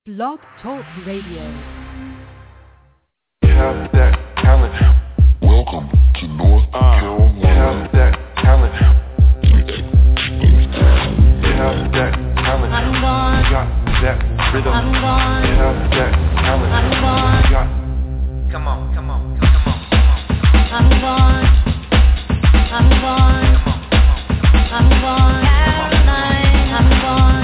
Blog Talk Radio. Have that talent. Welcome to North Carolina. Have that talent. Have that talent. I'm gone. Got that rhythm. I'm gone. Have that talent. I'm gone. Got. Come on. I'm gone. I'm gone. I'm gone. Caroline, I'm gone.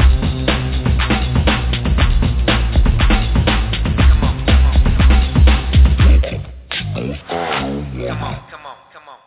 Come on.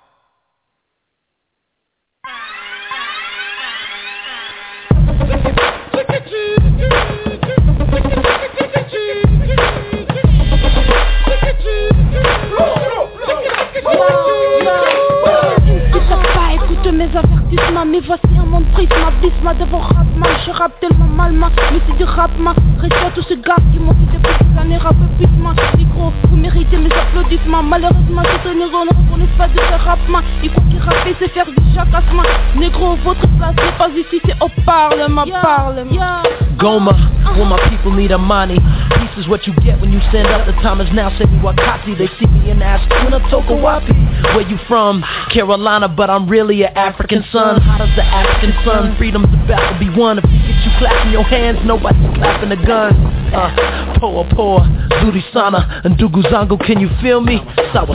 Écoute mes avertissements, mais voici un monde triste, ma blisma devant rap mal, je rappe tellement mal, mais c'est du rap ma, respect à tous ces gars qui m'ont quitté pour ces années, rap plus ma, micro, vous méritez mes applaudissements, malheureusement c'est un négro, ne reconnaissent pas de ce rap ma, il faut qu'il rappe c'est faire du jacassement, négro, votre place n'est pas ici, c'est au parlement, parlement. Goma, when my people need a money. Peace is what you get when you stand up. The time is now, say me wakati. They see me and ask, Una Toka Wapi. Where you from? Carolina, but I'm really an African son. How does the African sun? Freedom's about to be won. If you get you clapping your hands, nobody's clapping the gun. Poa, Zuri Sana, and Ndugu Zangu, can you feel me? Sawa.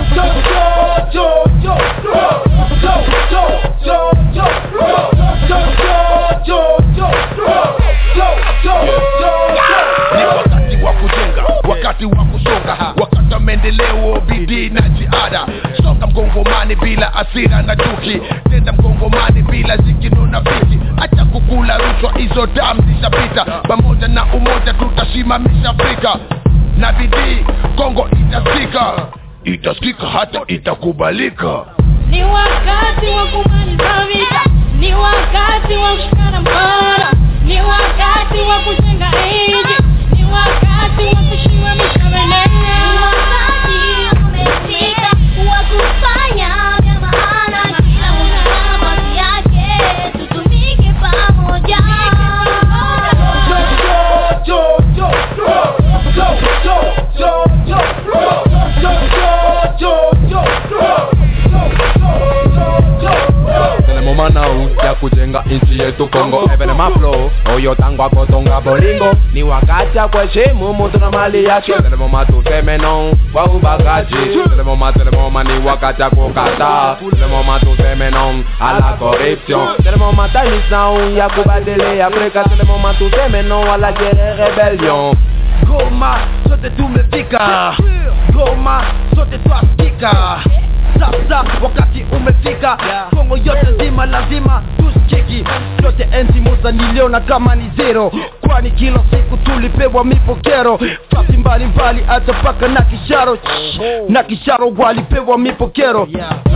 Ni wakati wa kujenga, wakati wa kusonga, wakati wa maendeleo, bidii na jihada. Soka mkongomani bila asira na chuki, tenda mkongomani bila zikino na fiti. Acha kukula rushwa, hizo damu zishapita. Pamoja na umoja tutasimamisha Afrika, na bidii Kongo itasikika hata itakubalika. Ni wakati wa kumaliza vita, ni wakati wa kushikana mkono, ni wakati wa kujenga nchi, ni wakati wa kusimamisha bendera. Ni wakati umefika wa kufanya vya maana, kila mtu na nafasi yake, tutumike pamoja. Mana ya kujenga nchi yetu Kongo. Even maflo oyo tangwa kotonga bolingo. Ni wakati ya kuheshimu mtu na mali yake. Telemoma tuseme no kwa ubagaji. Telemoma ni wakati ya kukata. Telemoma tuseme no ala corruption. Telemoma time is now ya kubadili Afrika. Telemoma tuseme no ala rebellion. Goma, sote tumefika. Goma, sote twasikika. Sasa wakati umefika, Kongo yote zima lazima tusikiki. Yote enzi moza niliona kama ni zero, kwani kila siku tulipewa mipokero. Fasi mbali hata paka na kisharo walipewa mipokero.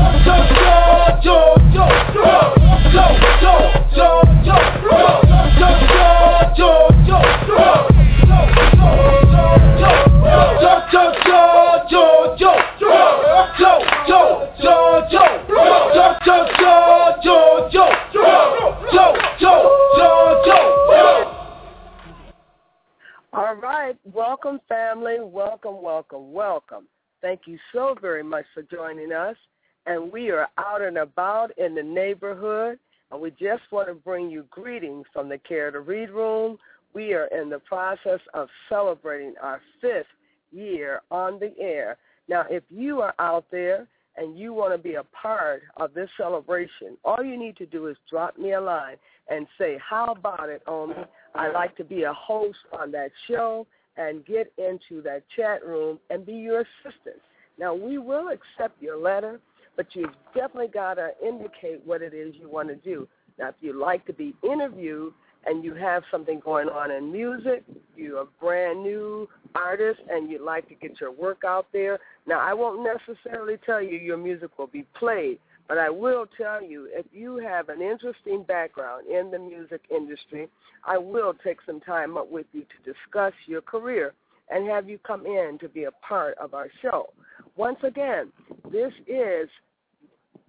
All right, welcome family, welcome. Thank you so very much for joining us, and we are out and about in the neighborhood, and we just want to bring you greetings from the Care to Read Room. We are in the process of celebrating our 5th year on the air. Now, if you are out there and you want to be a part of this celebration, all you need to do is drop me a line and say, how about it, Omi? I'd like to be a host on that show and get into that chat room and be your assistant. Now, we will accept your letter, but you've definitely got to indicate what it is you want to do. Now, if you'd like to be interviewed and you have something going on in music, you're a brand new artist and you'd like to get your work out there, now I won't necessarily tell you your music will be played, but I will tell you if you have an interesting background in the music industry, I will take some time up with you to discuss your career and have you come in to be a part of our show. Once again, this is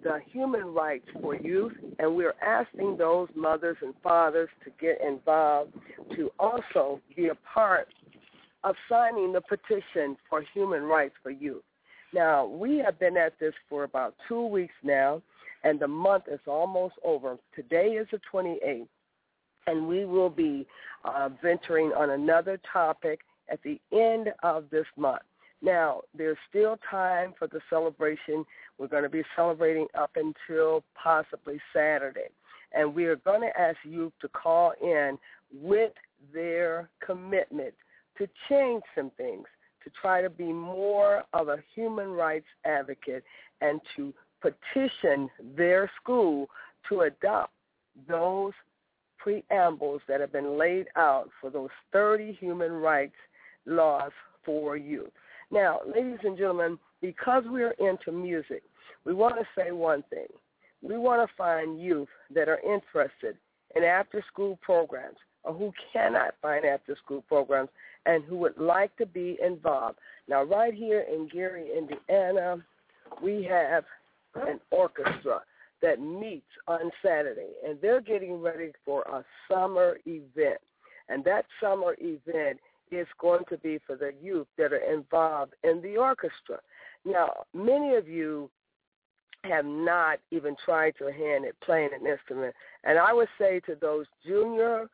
the human rights for youth, and we're asking those mothers and fathers to get involved to also be a part of signing the petition for human rights for youth. Now, we have been at this for about 2 weeks now, and the month is almost over. Today is the 28th, and we will be venturing on another topic at the end of this month. Now, there's still time for the celebration. We're going to be celebrating up until possibly Saturday, and we are going to ask youth to call in with their commitment to change some things, to try to be more of a human rights advocate and to petition their school to adopt those preambles that have been laid out for those 30 human rights laws for youth. Now, ladies and gentlemen, because we're into music, we want to say one thing. We want to find youth that are interested in after-school programs or who cannot find after-school programs and who would like to be involved. Now, right here in Gary, Indiana, we have an orchestra that meets on Saturday, and they're getting ready for a summer event. And that summer event is going to be for the youth that are involved in the orchestra. Now, many of you have not even tried your hand at playing an instrument, and I would say to those juniors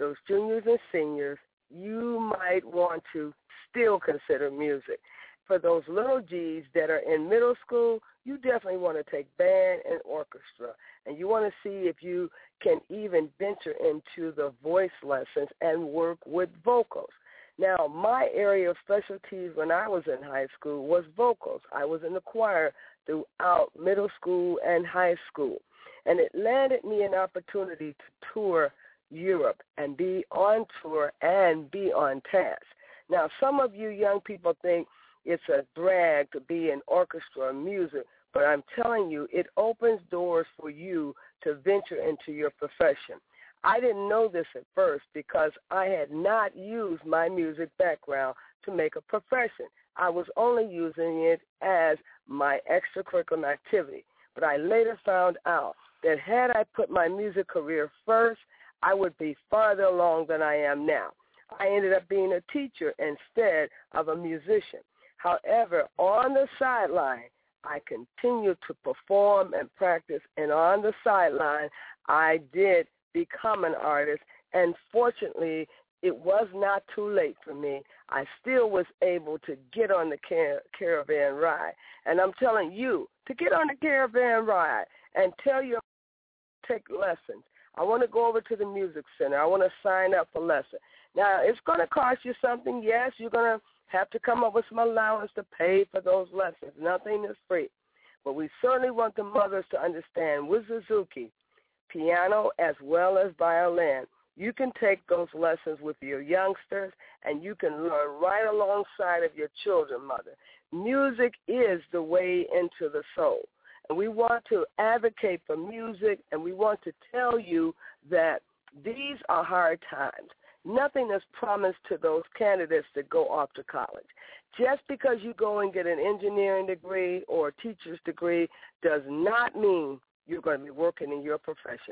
and seniors, you might want to still consider music. For those little G's that are in middle school, you definitely want to take band and orchestra, and you want to see if you can even venture into the voice lessons and work with vocals. Now, my area of specialties when I was in high school was vocals. I was in the choir throughout middle school and high school, and it landed me an opportunity to tour Europe and be on tour and be on task. Now, some of you young people think it's a drag to be in orchestra or music, but I'm telling you, it opens doors for you to venture into your profession. I didn't know this at first because I had not used my music background to make a profession. I was only using it as my extracurricular activity. But I later found out that had I put my music career first, I would be farther along than I am now. I ended up being a teacher instead of a musician. However, on the sideline, I continued to perform and practice, and on the sideline, I did become an artist, and fortunately, it was not too late for me. I still was able to get on the caravan ride, and I'm telling you to get on the caravan ride and tell your take lessons. I want to go over to the music center. I want to sign up for lessons. Now, it's going to cost you something. Yes, you're going to have to come up with some allowance to pay for those lessons. Nothing is free. But we certainly want the mothers to understand with Suzuki, piano as well as violin, you can take those lessons with your youngsters and you can learn right alongside of your children, mother. Music is the way into the soul. And we want to advocate for music, and we want to tell you that these are hard times. Nothing is promised to those candidates that go off to college. Just because you go and get an engineering degree or a teacher's degree does not mean you're going to be working in your profession.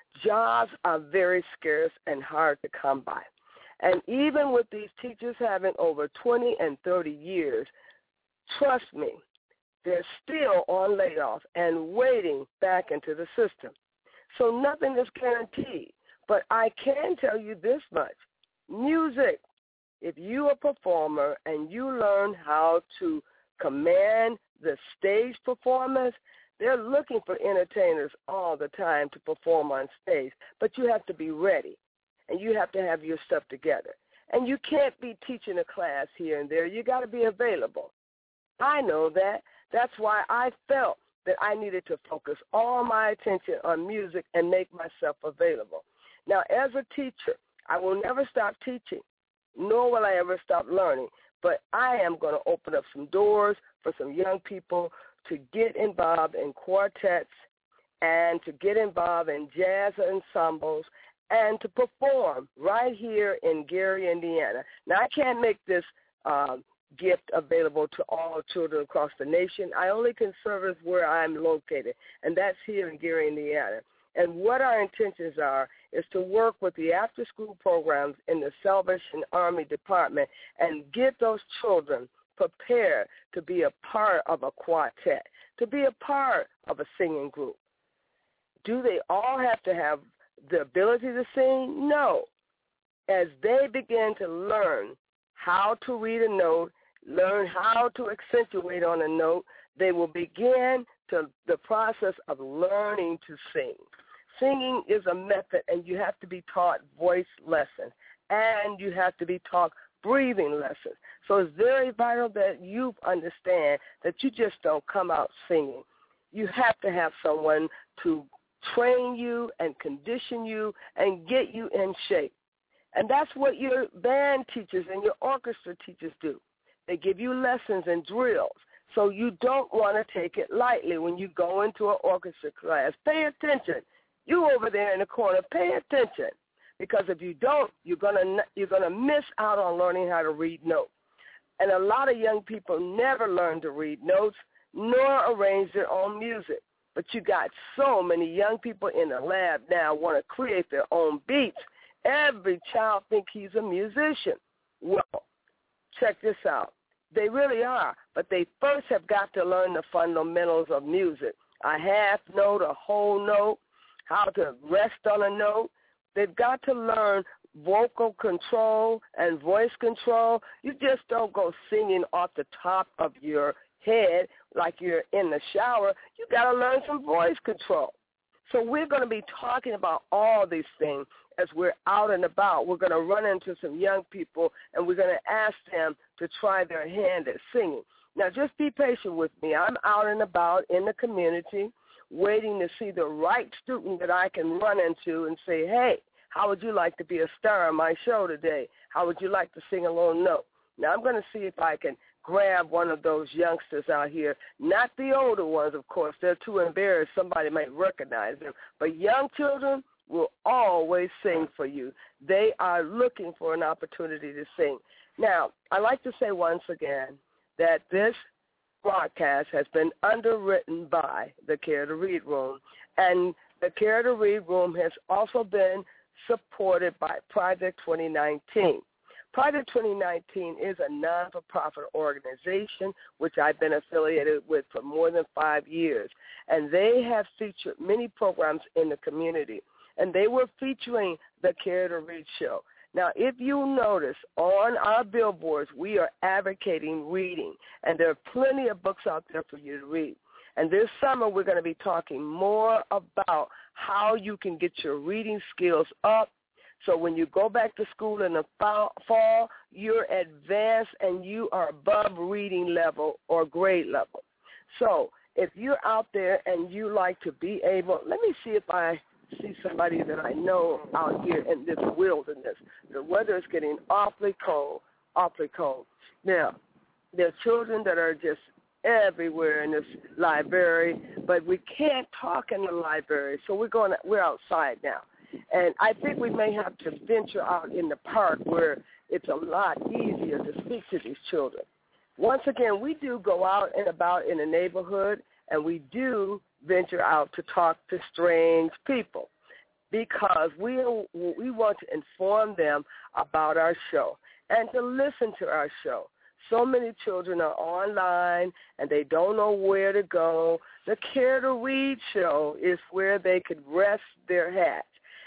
Jobs are very scarce and hard to come by. And even with these teachers having over 20 and 30 years, trust me, they're still on layoff and waiting back into the system. So nothing is guaranteed. But I can tell you this much. Music, if you're a performer and you learn how to command the stage performance, they're looking for entertainers all the time to perform on stage. But you have to be ready, and you have to have your stuff together. And you can't be teaching a class here and there. You got to be available. I know that. That's why I felt that I needed to focus all my attention on music and make myself available. Now, as a teacher, I will never stop teaching, nor will I ever stop learning. But I am going to open up some doors for some young people to get involved in quartets and to get involved in jazz ensembles and to perform right here in Gary, Indiana. Now, I can't make this gift available to all children across the nation. I only can service where I'm located, and that's here in Gary, Indiana. And what our intentions are is to work with the after-school programs in the Salvation Army Department and get those children prepared to be a part of a quartet, to be a part of a singing group. Do they all have to have the ability to sing? No. As they begin to learn how to read a note, learn how to accentuate on a note, they will begin to the process of learning to sing. Singing is a method, and you have to be taught voice lessons, and you have to be taught breathing lessons. So it's very vital that you understand that you just don't come out singing. You have to have someone to train you and condition you and get you in shape. And that's what your band teachers and your orchestra teachers do. They give you lessons and drills. So you don't want to take it lightly when you go into an orchestra class. Pay attention. You over there in the corner, pay attention. Because if you don't, you're gonna miss out on learning how to read notes. And a lot of young people never learn to read notes nor arrange their own music. But you got so many young people in the lab now want to create their own beats. Every child thinks he's a musician. Well, check this out. They really are, but they first have got to learn the fundamentals of music. A half note, a whole note, how to rest on a note. They've got to learn vocal control and voice control. You just don't go singing off the top of your head like you're in the shower. You got to learn some voice control. So we're going to be talking about all these things as we're out and about. We're going to run into some young people, and we're going to ask them to try their hand at singing. Now, just be patient with me. I'm out and about in the community waiting to see the right student that I can run into and say, hey, how would you like to be a star on my show today? How would you like to sing a little note? Now, I'm going to see if I can grab one of those youngsters out here, not the older ones, of course. They're too embarrassed. Somebody might recognize them. But young children will always sing for you. They are looking for an opportunity to sing. Now, I'd like to say once again that this broadcast has been underwritten by the Care to Read Room, and the Care to Read Room has also been supported by Project 2019. Project 2019 is a non-for-profit organization which I've been affiliated with for more than 5 years, and they have featured many programs in the community, and they were featuring the Care to Read show. Now, if you notice, on our billboards, we are advocating reading, and there are plenty of books out there for you to read. And this summer, we're going to be talking more about how you can get your reading skills up. So when you go back to school in the fall, you're advanced and you are above reading level or grade level. So if you're out there and you like to be able, let me see if I see somebody that I know out here in this wilderness. The weather is getting awfully cold, awfully cold. Now, there are children that are just everywhere in this library, but we can't talk in the library, so we're outside now. And I think we may have to venture out in the park where it's a lot easier to speak to these children. Once again, we do go out and about in the neighborhood, and we do venture out to talk to strange people because we want to inform them about our show and to listen to our show. So many children are online, and they don't know where to go. The Care to Read show is where they could rest their hat.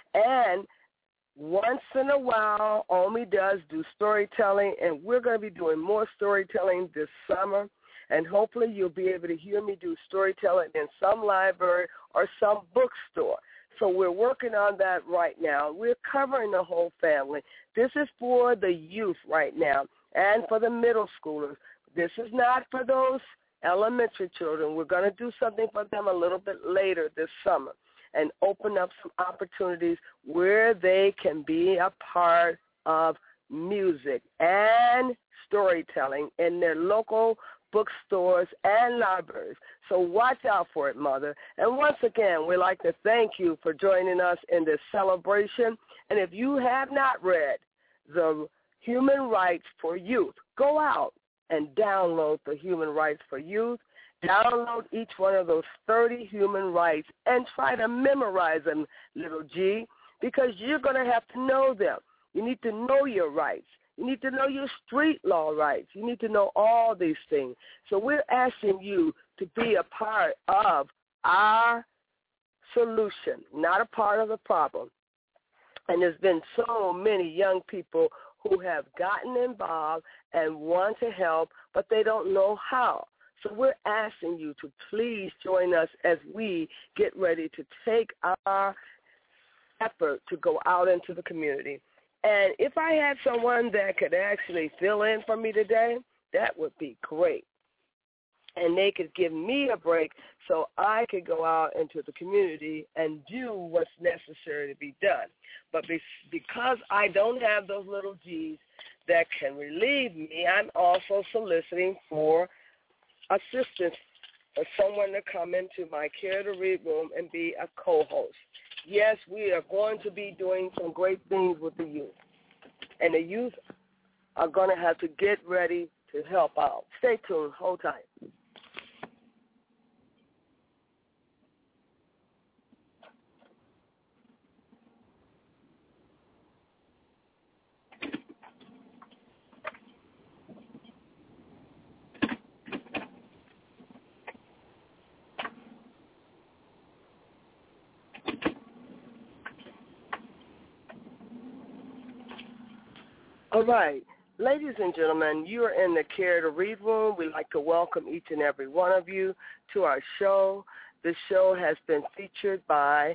And once in a while, Omi does do storytelling, and we're going to be doing more storytelling this summer. And hopefully you'll be able to hear me do storytelling in some library or some bookstore. So we're working on that right now. We're covering the whole family. This is for the youth right now and for the middle schoolers. This is not for those elementary children. We're going to do something for them a little bit later this summer and open up some opportunities where they can be a part of music and storytelling in their local bookstores and libraries. So watch out for it, Mother. And once again, we'd like to thank you for joining us in this celebration. And if you have not read The Human Rights for Youth, go out and download the Human Rights for Youth. Download each one of those 30 human rights and try to memorize them, little G, because you're going to have to know them. You need to know your rights. You need to know your street law rights. You need to know all these things. So we're asking you to be a part of our solution, not a part of the problem. And there's been so many young people who have gotten involved and want to help, but they don't know how. So we're asking you to please join us as we get ready to take our effort to go out into the community. And if I had someone that could actually fill in for me today, that would be great. And they could give me a break so I could go out into the community and do what's necessary to be done. But because I don't have those little G's that can relieve me, I'm also soliciting for assistance for someone to come into my Care to Read room and be a co-host. Yes, we are going to be doing some great things with the youth. And the youth are going to have to get ready to help out. Stay tuned. Hold tight. All right. Ladies and gentlemen, you are in the Care to Read room. We'd like to welcome each and every one of you to our show. This show has been featured by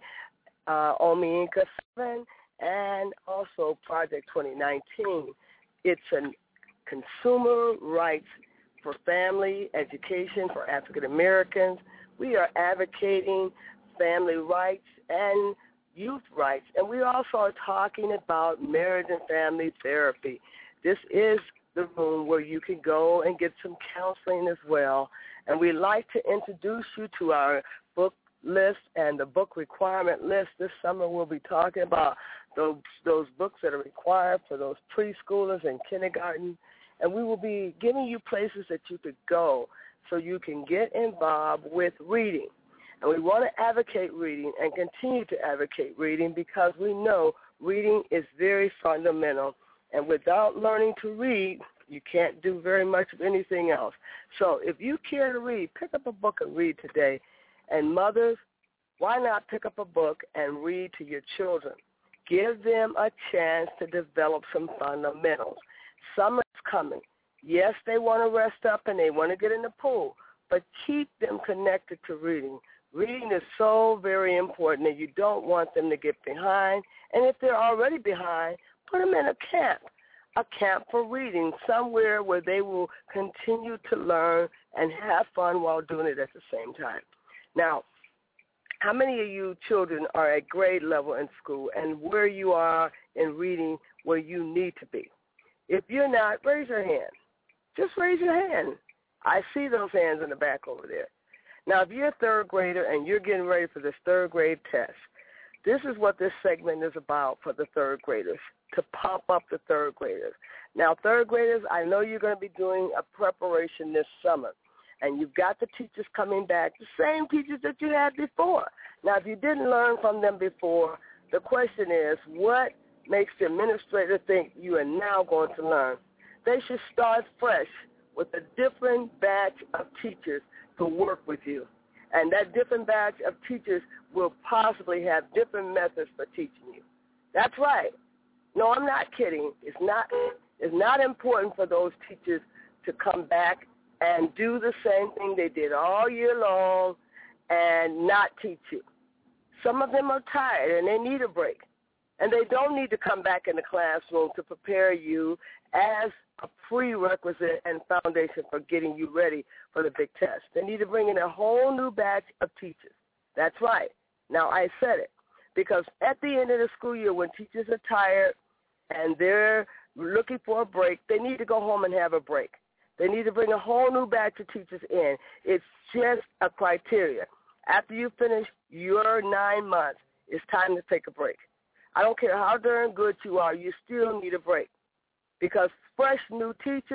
Omi Inca 7 and also Project 2019. It's a consumer rights for family education for African Americans. We are advocating family rights and youth rights, and we also are talking about marriage and family therapy. This is the room where you can go and get some counseling as well, and we'd like to introduce you to our book list and the book requirement list. This summer we'll be talking about those books that are required for those preschoolers and kindergarten, and we will be giving you places that you could go so you can get involved with reading. And we want to advocate reading and continue to advocate reading because we know reading is very fundamental. And without learning to read, you can't do very much of anything else. So if you care to read, pick up a book and read today. And mothers, why not pick up a book and read to your children? Give them a chance to develop some fundamentals. Summer's coming. Yes, they want to rest up and they want to get in the pool, but keep them connected to reading. Reading is so very important that you don't want them to get behind. And if they're already behind, put them in a camp for reading, somewhere where they will continue to learn and have fun while doing it at the same time. Now, how many of you children are at grade level in school and where you are in reading where you need to be? If you're not, raise your hand. Just raise your hand. I see those hands in the back over there. Now, if you're a third grader and you're getting ready for this third grade test, this is what this segment is about for the third graders, to pump up the third graders. Now, third graders, I know you're going to be doing a preparation this summer, and you've got the teachers coming back, the same teachers that you had before. Now, if you didn't learn from them before, the question is, what makes the administrator think you are now going to learn? They should start fresh with a different batch of teachers to work with you. And that different batch of teachers will possibly have different methods for teaching you. That's right. No, I'm not kidding. It's not important for those teachers to come back and do the same thing they did all year long and not teach you. Some of them are tired and they need a break. And they don't need to come back in the classroom to prepare you as a prerequisite and foundation for getting you ready for the big test. They need to bring in a whole new batch of teachers. That's right. Now, I said it because at the end of the school year when teachers are tired and they're looking for a break, they need to go home and have a break. They need to bring a whole new batch of teachers in. It's just a criteria. After you finish your 9 months, it's time to take a break. I don't care how darn good you are, you still need a break because fresh new teachers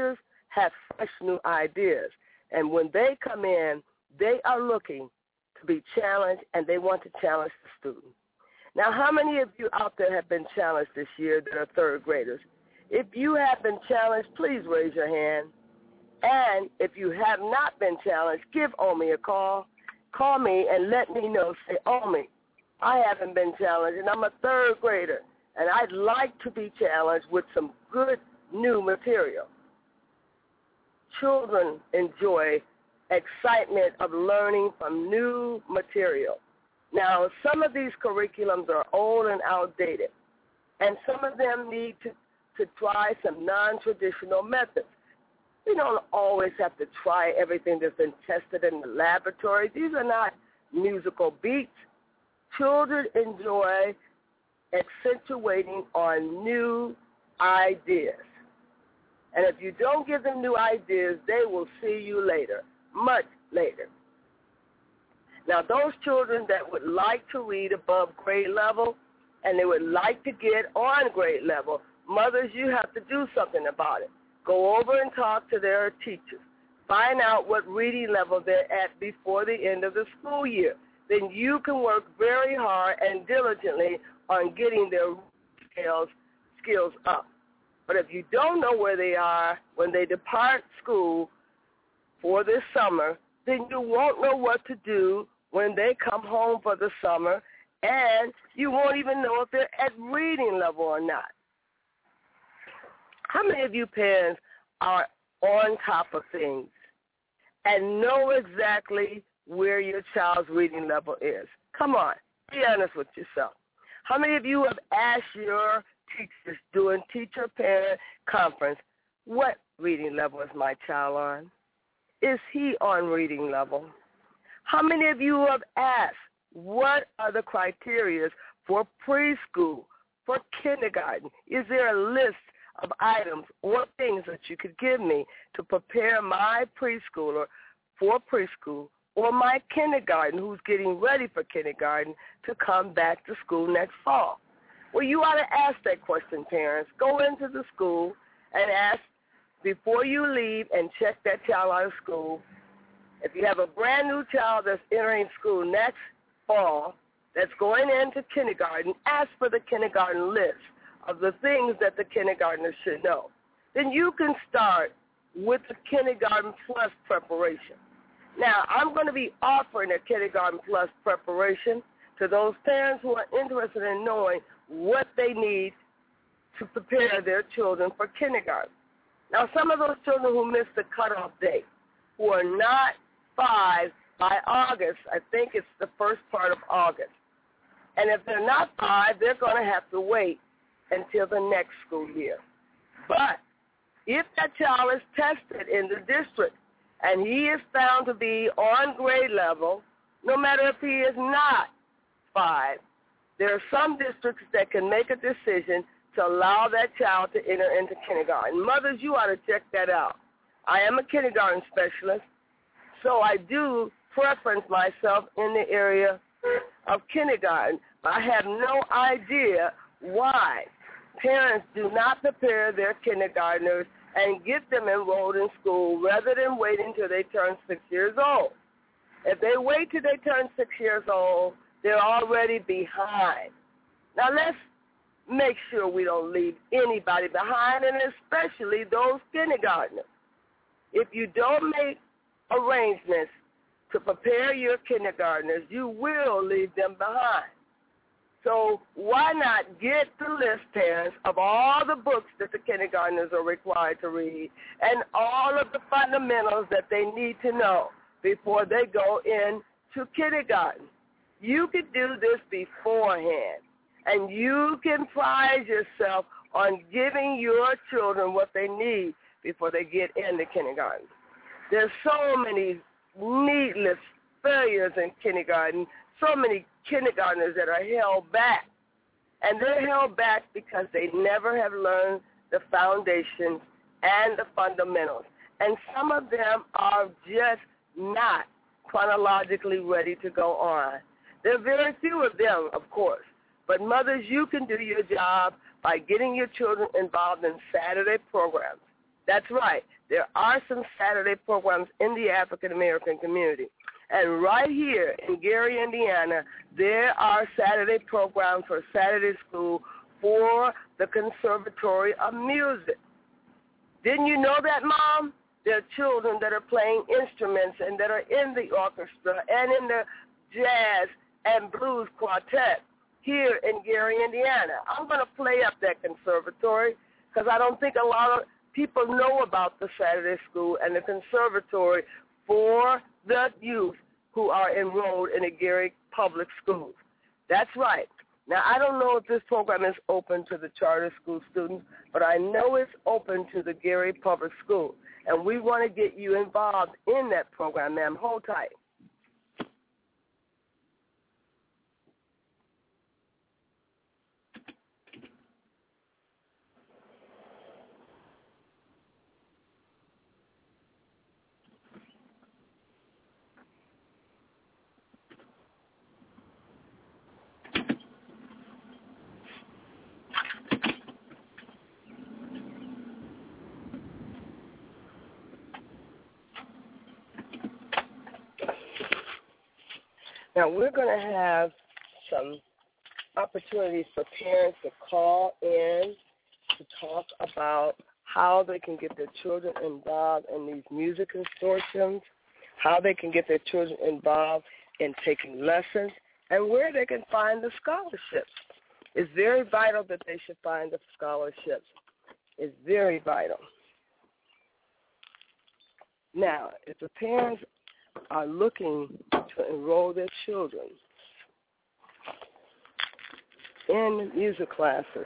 have fresh new ideas. And when they come in, they are looking to be challenged, and they want to challenge the student. Now, how many of you out there have been challenged this year that are third graders? If you have been challenged, please raise your hand. And if you have not been challenged, give Omi a call. Call me and let me know. Say, Omi, I haven't been challenged, and I'm a third grader, and I'd like to be challenged with some good new material. Children enjoy excitement of learning from new material. Now, some of these curriculums are old and outdated, and some of them need to try some non-traditional methods. We don't always have to try everything that's been tested in the laboratory. These are not musical beats. Children enjoy accentuating on new ideas. And if you don't give them new ideas, they will see you later, much later. Now, those children that would like to read above grade level and they would like to get on grade level, mothers, you have to do something about it. Go over and talk to their teachers. Find out what reading level they're at before the end of the school year. Then you can work very hard and diligently on getting their skills up. But if you don't know where they are when they depart school for this summer, then you won't know what to do when they come home for the summer, and you won't even know if they're at reading level or not. How many of you parents are on top of things and know exactly where your child's reading level is? Come on, be honest with yourself. How many of you have asked your teachers during teacher-parent conference, what reading level is my child on? Is he on reading level? How many of you have asked, what are the criteria for preschool, for kindergarten? Is there a list of items or things that you could give me to prepare my preschooler for preschool or my kindergarten who's getting ready for kindergarten to come back to school next fall? Well, you ought to ask that question, parents. Go into the school and ask before you leave and check that child out of school. If you have a brand new child that's entering school next fall that's going into kindergarten, ask for the kindergarten list of the things that the kindergartners should know. Then you can start with the Kindergarten Plus preparation. Now, I'm going to be offering a Kindergarten Plus preparation to those parents who are interested in knowing what they need to prepare their children for kindergarten. Now, some of those children who missed the cutoff date, who are not 5 by August, I think it's the first part of August. And if they're not 5, they're going to have to wait until the next school year. But if that child is tested in the district and he is found to be on grade level, no matter if he is not 5, there are some districts that can make a decision to allow that child to enter into kindergarten. Mothers, you ought to check that out. I am a kindergarten specialist, so I do preference myself in the area of kindergarten. I have no idea why parents do not prepare their kindergartners and get them enrolled in school rather than waiting until they turn 6 years old. If they wait till they turn 6 years old, they're already behind. Now, let's make sure we don't leave anybody behind, and especially those kindergartners. If you don't make arrangements to prepare your kindergartners, you will leave them behind. So why not get the list, parents, of all the books that the kindergartners are required to read and all of the fundamentals that they need to know before they go into kindergarten. You can do this beforehand, and you can pride yourself on giving your children what they need before they get into kindergarten. There's so many needless failures in kindergarten, so many kindergartners that are held back. And they're held back because they never have learned the foundations and the fundamentals. And some of them are just not chronologically ready to go on. There are very few of them, of course. But mothers, you can do your job by getting your children involved in Saturday programs. That's right. There are some Saturday programs in the African American community. And right here in Gary, Indiana, there are Saturday programs for Saturday school for the Conservatory of Music. Didn't you know that, Mom? There are children that are playing instruments and that are in the orchestra and in the jazz and blues quartet here in Gary, Indiana. I'm going to play up that conservatory because I don't think a lot of people know about the Saturday school and the conservatory for the youth who are enrolled in the Gary Public Schools. That's right. Now, I don't know if this program is open to the charter school students, but I know it's open to the Gary Public School. And we want to get you involved in that program, ma'am. Hold tight. Now, we're going to have some opportunities for parents to call in to talk about how they can get their children involved in these music consortiums, how they can get their children involved in taking lessons, and where they can find the scholarships. It's very vital that they should find the scholarships. It's very vital. Now, if the parents are looking to enroll their children in music classes,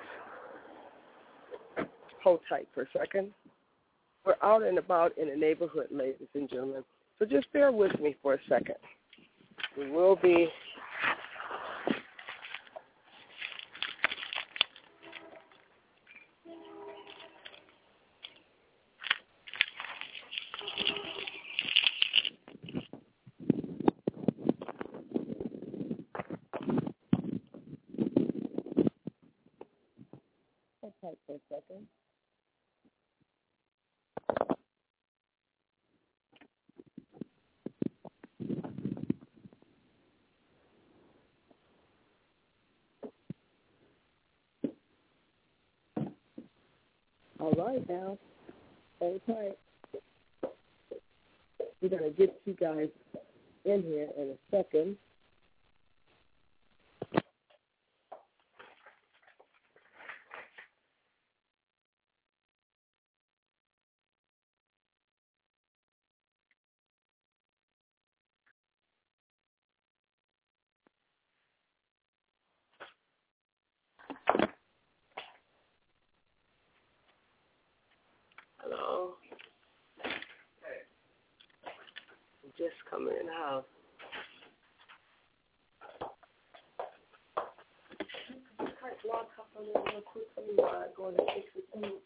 hold tight for a second. We're out and about in the neighborhood, ladies and gentlemen, so just bear with me for a second. We will be for a second. All right, now, hold tight. We're going to get you guys in here in a second. Hello. I'm just coming in the house. Log up on it real quickly while I go and fix the thing.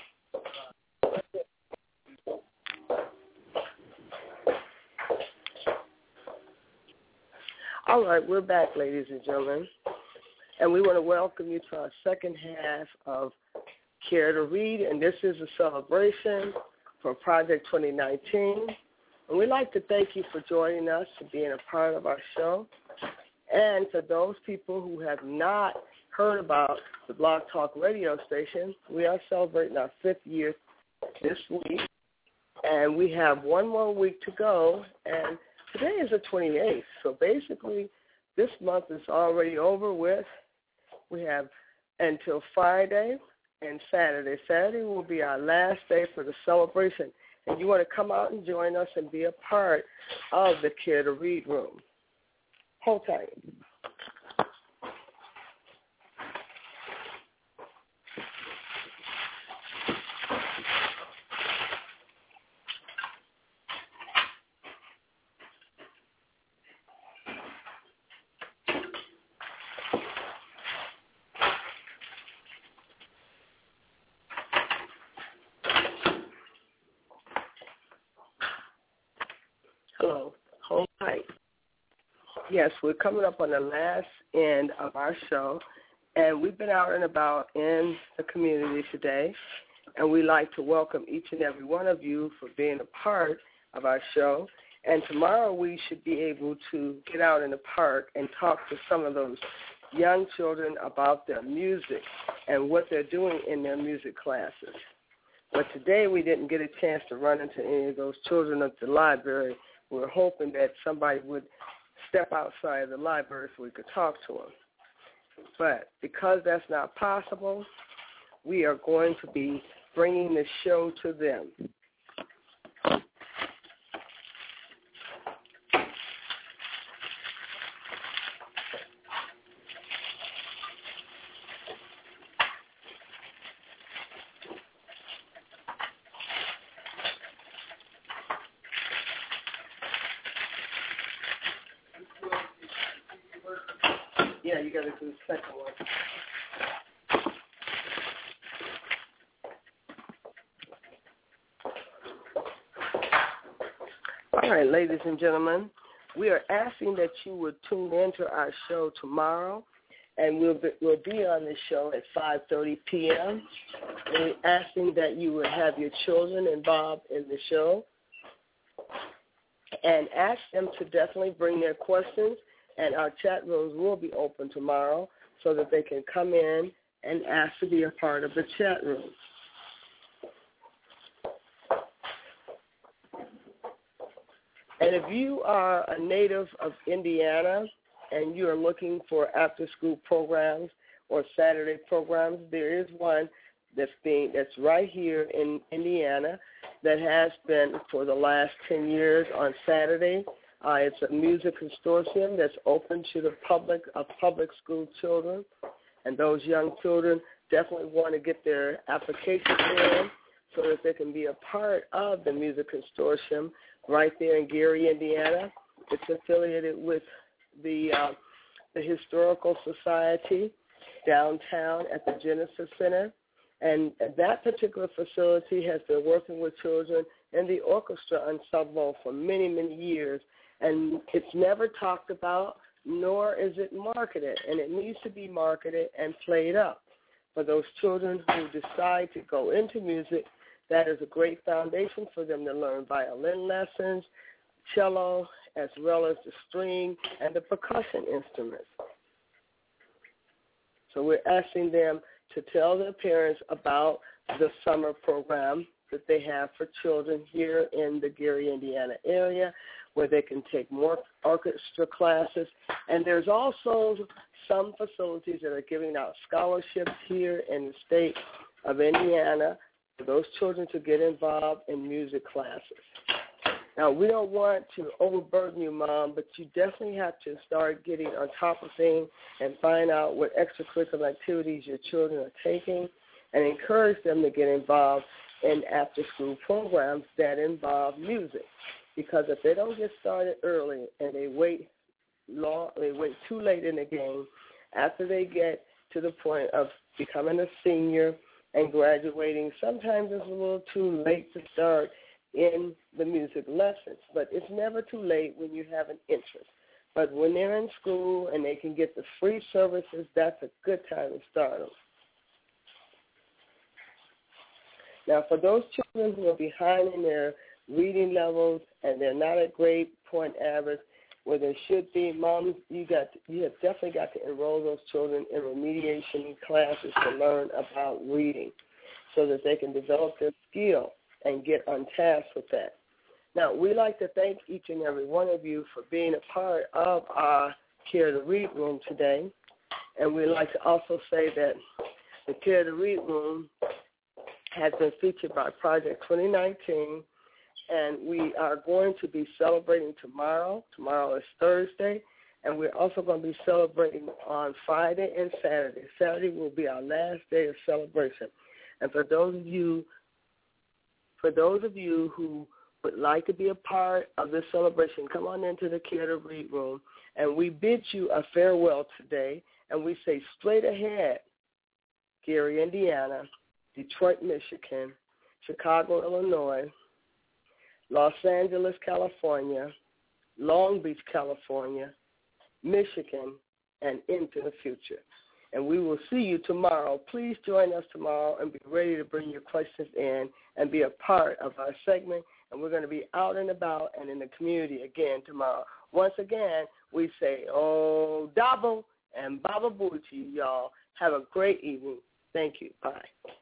All right, we're back, ladies and gentlemen, and we want to welcome you to our second half of Care to Read, and this is a celebration for Project 2019. And we'd like to thank you for joining us and being a part of our show. And for those people who have not heard about the Blog Talk radio station, we are celebrating our 5th year this week, and we have one more week to go, and today is the 28th, so basically this month is already over with. We have until Friday and Saturday. Saturday will be our last day for the celebration, and you want to come out and join us and be a part of the Care to Read room. Hold tight. Hello. Hold tight. Yes, we're coming up on the last end of our show, and we've been out and about in the community today, And we'd like to welcome each and every one of you for being a part of our show. And tomorrow we should be able to get out in the park and talk to some of those young children about their music and what they're doing in their music classes. But today we didn't get a chance to run into any of those children at the library. We were hoping that somebody would step outside of the library so we could talk to them. But because that's not possible, we are going to be bringing the show to them. Yeah, you got to do the second one. All right, ladies and gentlemen, we are asking that you would tune into our show tomorrow, and we'll be on the show at 5:30 p.m. And we're asking that you would have your children involved in the show and ask them to definitely bring their questions, and our chat rooms will be open tomorrow so that they can come in and ask to be a part of the chat room. And if you are a native of Indiana and you are looking for after-school programs or Saturday programs, there is one that's right here in Indiana that has been for the last 10 years on Saturday. It's a music consortium that's open to the public school children, and those young children definitely want to get their applications in so that they can be a part of the music consortium right there in Gary, Indiana. It's affiliated with the Historical Society downtown at the Genesis Center. And that particular facility has been working with children in the orchestra ensemble for many, many years. And it's never talked about, nor is it marketed. And it needs to be marketed and played up. For those children who decide to go into music, that is a great foundation for them to learn violin lessons, cello, as well as the string and the percussion instruments. So we're asking them to tell their parents about the summer program that they have for children here in the Gary, Indiana area, where they can take more orchestra classes. And there's also some facilities that are giving out scholarships here in the state of Indiana for those children to get involved in music classes. Now, we don't want to overburden you, Mom, but you definitely have to start getting on top of things and find out what extracurricular activities your children are taking and encourage them to get involved in after-school programs that involve music. Because if they don't get started early and they wait too late in the game, after they get to the point of becoming a senior and graduating, sometimes it's a little too late to start in the music lessons. But it's never too late when you have an interest. But when they're in school and they can get the free services, that's a good time to start them. Now, for those children who are behind in their reading levels and they're not at grade point average where they should be, Mom, you have definitely got to enroll those children in remediation classes to learn about reading so that they can develop their skill and get on task with that. Now, we'd like to thank each and every one of you for being a part of our Care to Read Room today. And we'd like to also say that the Care to Read Room has been featured by Project 2019, and we are going to be celebrating tomorrow. Tomorrow is Thursday, and we're also going to be celebrating on Friday and Saturday. Saturday will be our last day of celebration. And for those of you who would like to be a part of this celebration, come on into the Care to Read Room, and we bid you a farewell today, and we say straight ahead, Gary, Indiana, Detroit, Michigan, Chicago, Illinois, Los Angeles, California, Long Beach, California, Michigan, and into the future. and we will see you tomorrow. Please join us tomorrow and be ready to bring your questions in and be a part of our segment. And we're going to be out and about and in the community again tomorrow. Once again, we say, oh, Dabo and Baba Booty, y'all. Have a great evening. Thank you. Bye.